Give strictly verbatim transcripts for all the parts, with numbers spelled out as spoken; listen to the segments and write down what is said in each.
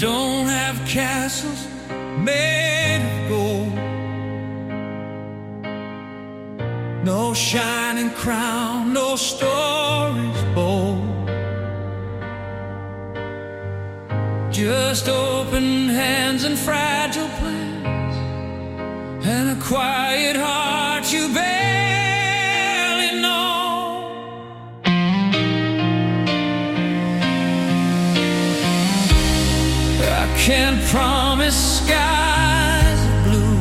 don't have castles made of gold, no shining crown, no stories bold, just open hands and fragile plans, and a quiet heart you barely know. I can't promise skies of blue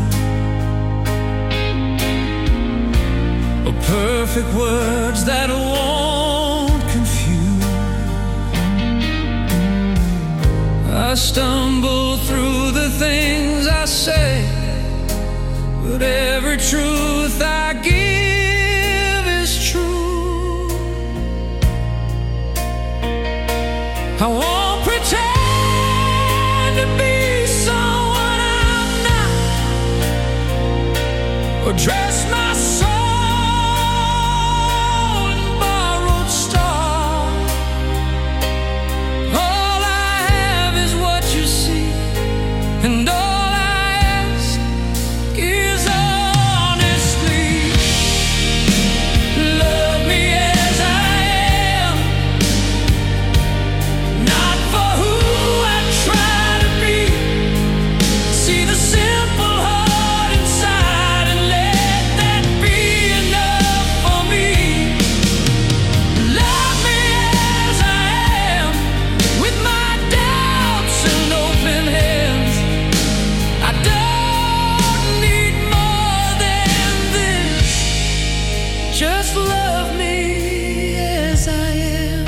or perfect words that won't confuse. I stumble through the things I say, but every truth I give is true. I won't pretend to be someone I'm not, or dress my soul in borrowed stars. All I have is what you see, and all just love me as I am.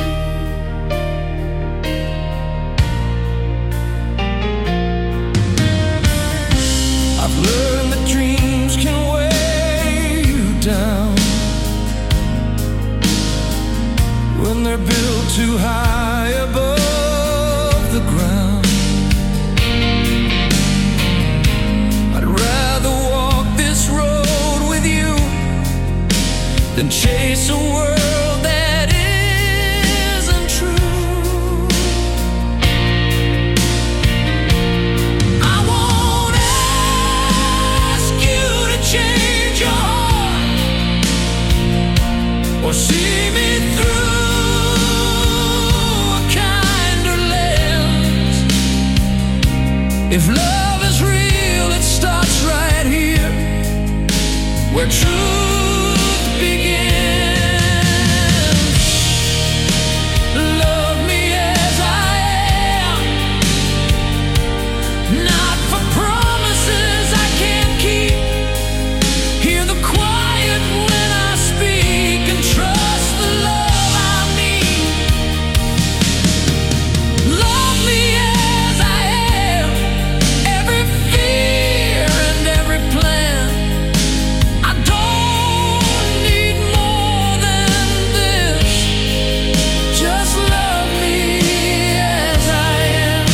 I've learned that dreams can weigh you down when they're built too high above the ground. I'd rather walk this road with you than chase a world that isn't true. I won't ask you to change your heart or see me through a kinder lens. If love is real, it starts right here, where truth begins. Love me as I am, not for promises I can't keep. Hear the quiet when I speak, and trust the love I mean. Love me as I am, every fear and every plan. I don't need more than this. Just love me as I am.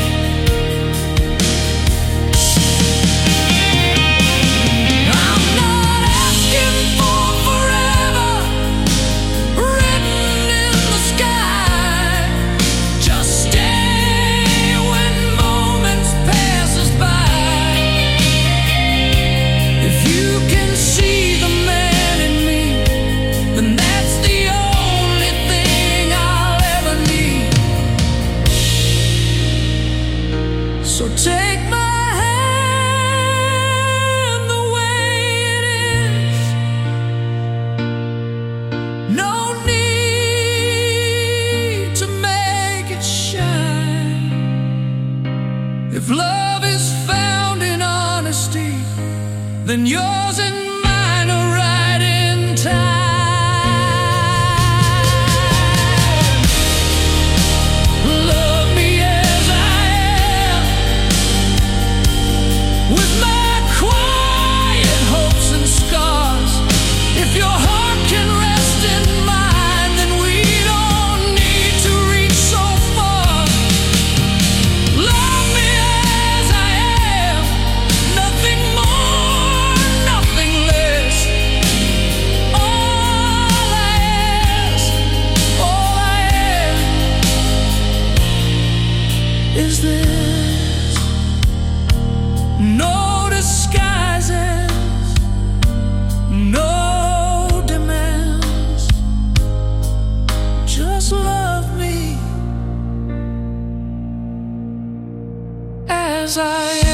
I'm not asking for forever written in the sky. Just stay when moments pass us by. If you can see the man in me, then that's the only thing I'll ever need. So take my hand the way it is. No need to make it shine. If love is found in honesty, then yours and mine are right in time. Love me as I am, with my quiet hopes and scars. If your heart can rest in mine, then we don't need to reach so far. Love me as I am, nothing more, nothing less. All I ask, all I am is this. as I am.